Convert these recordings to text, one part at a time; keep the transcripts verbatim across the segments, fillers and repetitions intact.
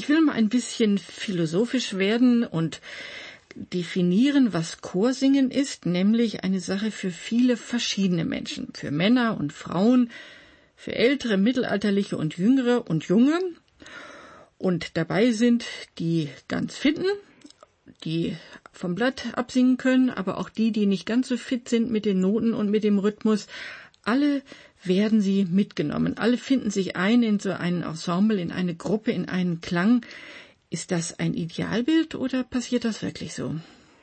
will mal ein bisschen philosophisch werden und definieren, was Chorsingen ist, nämlich eine Sache für viele verschiedene Menschen, für Männer und Frauen, für ältere, mittelalterliche und jüngere und junge. Und dabei sind die ganz Fitten, die vom Blatt absingen können, aber auch die, die nicht ganz so fit sind mit den Noten und mit dem Rhythmus. Alle werden sie mitgenommen. Alle finden sich ein in so ein Ensemble, in eine Gruppe, in einen Klang. Ist das ein Idealbild oder passiert das wirklich so?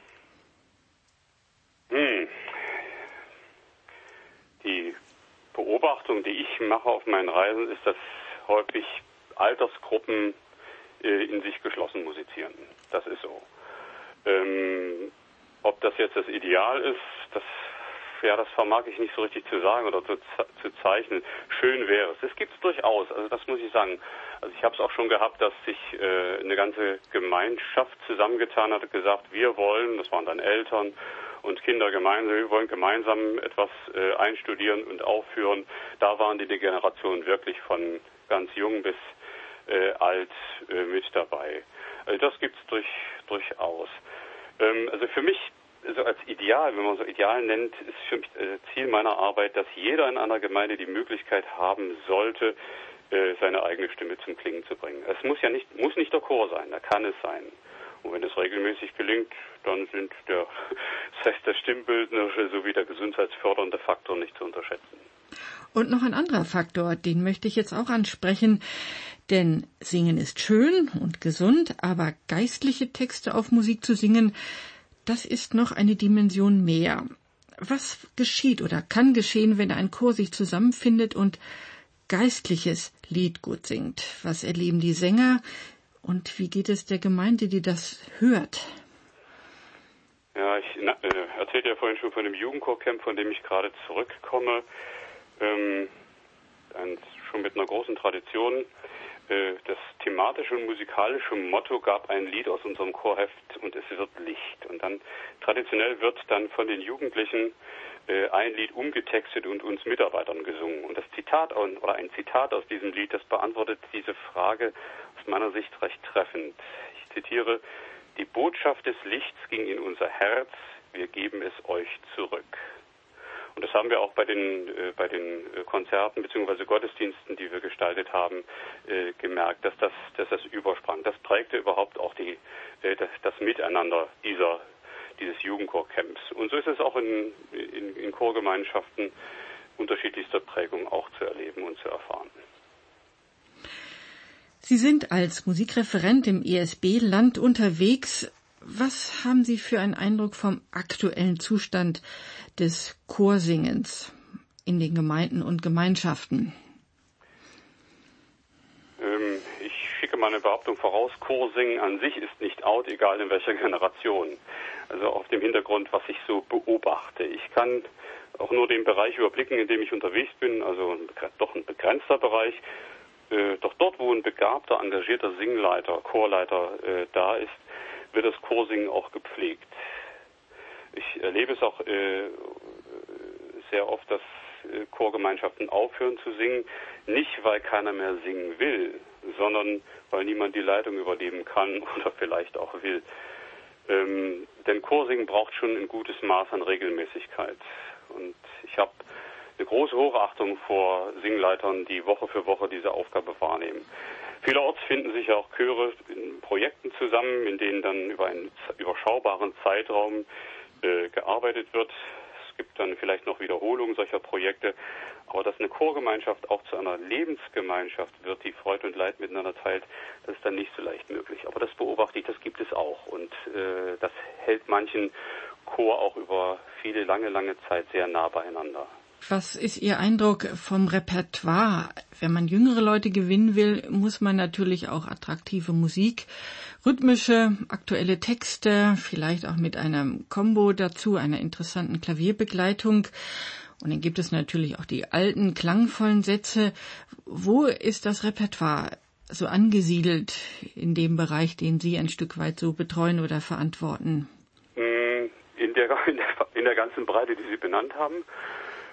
Hm. Die Beobachtung, die ich mache auf meinen Reisen, ist, dass häufig Altersgruppen äh, in sich geschlossen musizieren. Das ist so. Ähm, ob das jetzt das Ideal ist, das, ja, das vermag ich nicht so richtig zu sagen oder zu, zu zeichnen. Schön wäre es. Das gibt es durchaus. Also das muss ich sagen. Also ich habe es auch schon gehabt, dass sich äh, eine ganze Gemeinschaft zusammengetan hat und gesagt, wir wollen, das waren dann Eltern und Kinder gemeinsam, wir wollen gemeinsam etwas äh, einstudieren und aufführen. Da waren die Generationen wirklich von ganz jung bis äh, alt äh, mit dabei. Also das gibt es durch, durchaus. Ähm, also für mich, also als Ideal, wenn man so Ideal nennt, ist für mich äh, Ziel meiner Arbeit, dass jeder in einer Gemeinde die Möglichkeit haben sollte, äh, seine eigene Stimme zum Klingen zu bringen. Es muss ja nicht, muss nicht der Chor sein, da kann es sein. Und wenn es regelmäßig gelingt, dann sind der, das heißt der stimmbildnerische sowie der gesundheitsfördernde Faktor nicht zu unterschätzen. Und noch ein anderer Faktor, den möchte ich jetzt auch ansprechen, denn Singen ist schön und gesund, aber geistliche Texte auf Musik zu singen, das ist noch eine Dimension mehr. Was geschieht oder kann geschehen, wenn ein Chor sich zusammenfindet und geistliches Lied gut singt? Was erleben die Sänger und wie geht es der Gemeinde, die das hört? Ja, ich na, äh, erzählte ja vorhin schon von dem Jugendchorcamp, von dem ich gerade zurückkomme. Ähm, ein, schon mit einer großen Tradition. Äh, das thematische und musikalische Motto gab ein Lied aus unserem Chorheft und es wird Licht. Und dann traditionell wird dann von den Jugendlichen äh, ein Lied umgetextet und uns Mitarbeitern gesungen. Und das Zitat oder ein Zitat aus diesem Lied, das beantwortet diese Frage aus meiner Sicht recht treffend. Ich zitiere: Die Botschaft des Lichts ging in unser Herz, wir geben es euch zurück. Und das haben wir auch bei den äh, bei den Konzerten bzw. Gottesdiensten, die wir gestaltet haben, äh, gemerkt, dass das dass das übersprang. Das prägte überhaupt auch die äh, das, das Miteinander dieser dieses Jugendchorcamps. Und so ist es auch in, in, in Chorgemeinschaften unterschiedlichster Prägung auch zu erleben und zu erfahren. Sie sind als Musikreferent im E S B-Land unterwegs. Was haben Sie für einen Eindruck vom aktuellen Zustand des Chorsingens in den Gemeinden und Gemeinschaften? Ähm, ich schicke mal eine Behauptung voraus. Chorsingen an sich ist nicht out, egal in welcher Generation. Also auf dem Hintergrund, was ich so beobachte. Ich kann auch nur den Bereich überblicken, in dem ich unterwegs bin, also ein, doch ein begrenzter Bereich. Äh, doch dort, wo ein begabter, engagierter Singleiter, Chorleiter äh, da ist, wird das Chorsingen auch gepflegt. Ich erlebe es auch äh, sehr oft, dass äh, Chorgemeinschaften aufhören zu singen, nicht weil keiner mehr singen will, sondern weil niemand die Leitung übernehmen kann oder vielleicht auch will. Ähm, denn Chorsingen braucht schon ein gutes Maß an Regelmäßigkeit. Und ich habe eine große Hochachtung vor Singleitern, die Woche für Woche diese Aufgabe wahrnehmen. Vielerorts finden sich ja auch Chöre in Projekten zusammen, in denen dann über einen überschaubaren Zeitraum äh, gearbeitet wird. Es gibt dann vielleicht noch Wiederholungen solcher Projekte. Aber dass eine Chorgemeinschaft auch zu einer Lebensgemeinschaft wird, die Freude und Leid miteinander teilt, das ist dann nicht so leicht möglich. Aber das beobachte ich, das gibt es auch. Und äh, das hält manchen Chor auch über viele, lange, lange Zeit sehr nah beieinander. Was ist Ihr Eindruck vom Repertoire? Wenn man jüngere Leute gewinnen will, muss man natürlich auch attraktive Musik, rhythmische, aktuelle Texte, vielleicht auch mit einem Combo dazu, einer interessanten Klavierbegleitung. Und dann gibt es natürlich auch die alten, klangvollen Sätze. Wo ist das Repertoire so angesiedelt in dem Bereich, den Sie ein Stück weit so betreuen oder verantworten? In der, in der, in der ganzen Breite, die Sie benannt haben.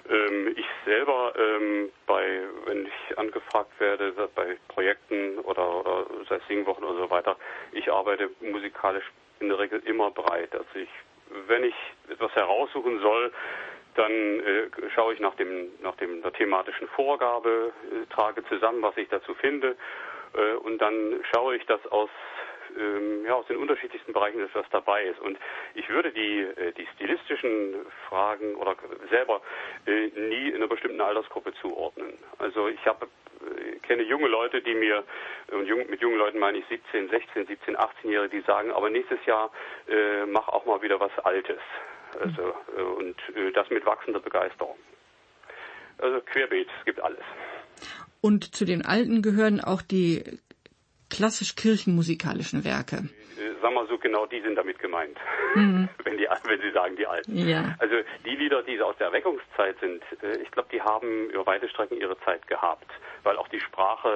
Ähm, ich selber, ähm, bei, wenn ich angefragt werde, bei Projekten oder, oder sei es Singwochen oder so weiter, ich arbeite musikalisch in der Regel immer breit. Also ich, wenn ich etwas heraussuchen soll, dann äh, schaue ich nach dem nach dem der thematischen Vorgabe, äh, trage zusammen, was ich dazu finde, äh, und dann schaue ich, dass aus ähm, ja aus den unterschiedlichsten Bereichen etwas dabei ist. Und ich würde die äh, die stilistischen Fragen oder selber äh, nie in einer bestimmten Altersgruppe zuordnen. Also ich habe äh, kenne junge Leute, die mir, und jung, mit jungen Leuten meine ich siebzehn, sechzehn, siebzehn, achtzehnjährige, die sagen, aber nächstes Jahr äh, mach auch mal wieder was Altes. Also, äh, und äh, das mit wachsender Begeisterung. Also querbeet, es gibt alles. Und zu den Alten gehören auch die klassisch-kirchenmusikalischen Werke. Äh, sagen wir so, genau die sind damit gemeint, Mhm. wenn, die, wenn Sie sagen, die Alten. Ja. Also die Lieder, die aus der Erweckungszeit sind, äh, ich glaube, die haben über weite Strecken ihre Zeit gehabt, weil auch die Sprache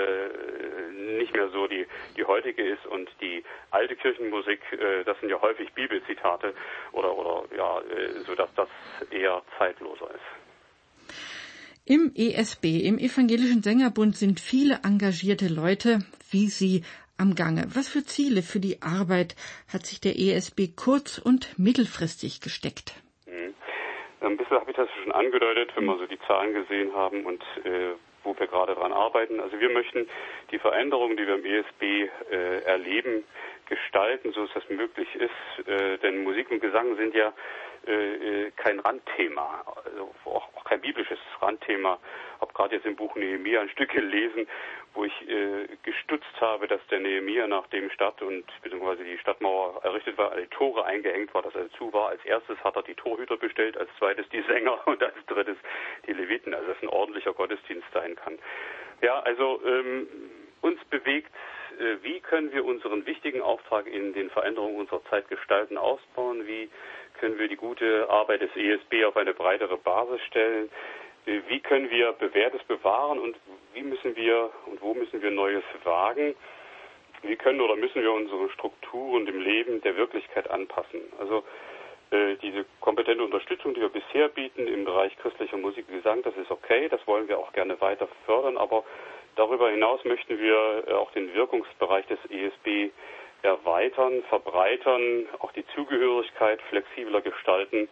äh, nicht mehr so die, die heutige ist und die alte Kirchenmusik, äh, das sind ja häufig Bibelzitate oder, oder ja, äh, so dass das eher zeitloser ist. Im E S B, im Evangelischen Sängerbund, sind viele engagierte Leute wie Sie am Gange. Was für Ziele für die Arbeit hat sich der E S B kurz- und mittelfristig gesteckt? Mhm. Ein bisschen habe ich das schon angedeutet, wenn wir so die Zahlen gesehen haben und äh, wo wir gerade dran arbeiten. Also wir möchten die Veränderungen, die wir im E S B äh, erleben, gestalten, so dass das möglich ist. Äh, denn Musik und Gesang sind ja äh, kein Randthema, also auch, auch kein biblisches Randthema. Ich habe gerade jetzt im Buch Nehemia ein Stück gelesen, wo ich äh, gestutzt habe, dass der Nehemia, nachdem Stadt und beziehungsweise die Stadtmauer errichtet war, die Tore eingehängt war, dass er zu war. Als erstes hat er die Torhüter bestellt, als zweites die Sänger und als drittes die Leviten. Also dass ein ordentlicher Gottesdienst sein kann. Ja, also ähm, uns bewegt, äh, wie können wir unseren wichtigen Auftrag in den Veränderungen unserer Zeit gestalten, ausbauen, wie können wir die gute Arbeit des E S B auf eine breitere Basis stellen, äh, wie können wir Bewährtes bewahren und wie müssen wir und wo müssen wir Neues wagen, wie können oder müssen wir unsere Strukturen dem Leben der Wirklichkeit anpassen. Also äh, diese kompetente Unterstützung, die wir bisher bieten im Bereich christlicher Musik und Gesang, das ist okay, das wollen wir auch gerne weiter fördern, aber darüber hinaus möchten wir auch den Wirkungsbereich des E S B erweitern, verbreitern, auch die Zugehörigkeit flexibler gestalten.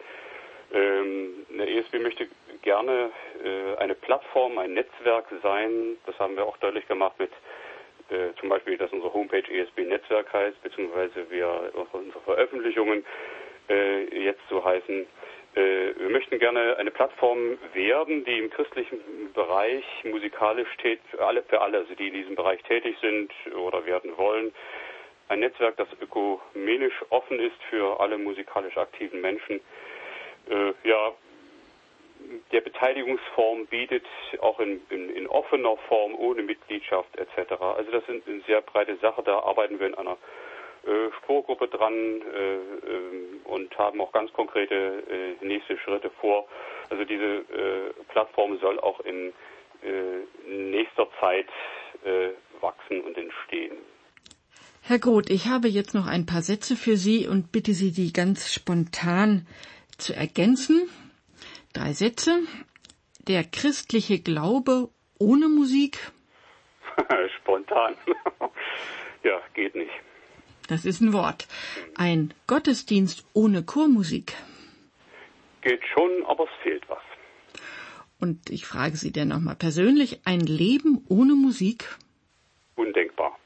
Ähm, der E S B möchte gerne äh, eine Plattform, ein Netzwerk sein. Das haben wir auch deutlich gemacht mit äh, zum Beispiel, dass unsere Homepage E S B-Netzwerk heißt, beziehungsweise wir unsere Veröffentlichungen äh, jetzt so heißen. Wir möchten gerne eine Plattform werden, die im christlichen Bereich musikalisch tät, alle für alle, also die in diesem Bereich tätig sind oder werden wollen. Ein Netzwerk, das ökumenisch offen ist für alle musikalisch aktiven Menschen. Äh, ja, der Beteiligungsform bietet auch in, in, in offener Form, ohne Mitgliedschaft et cetera. Also das ist eine sehr breite Sache, da arbeiten wir in einer Äh, Spurgruppe dran äh, äh, und haben auch ganz konkrete äh, nächste Schritte vor. Also diese äh, Plattform soll auch in äh, nächster Zeit äh, wachsen und entstehen. Herr Groth, ich habe jetzt noch ein paar Sätze für Sie und bitte Sie, die ganz spontan zu ergänzen. Drei Sätze. Der christliche Glaube ohne Musik? Spontan. Ja, geht nicht. Das ist ein Wort. Ein Gottesdienst ohne Chormusik? Geht schon, aber es fehlt was. Und ich frage Sie denn nochmal persönlich, ein Leben ohne Musik? Undenkbar.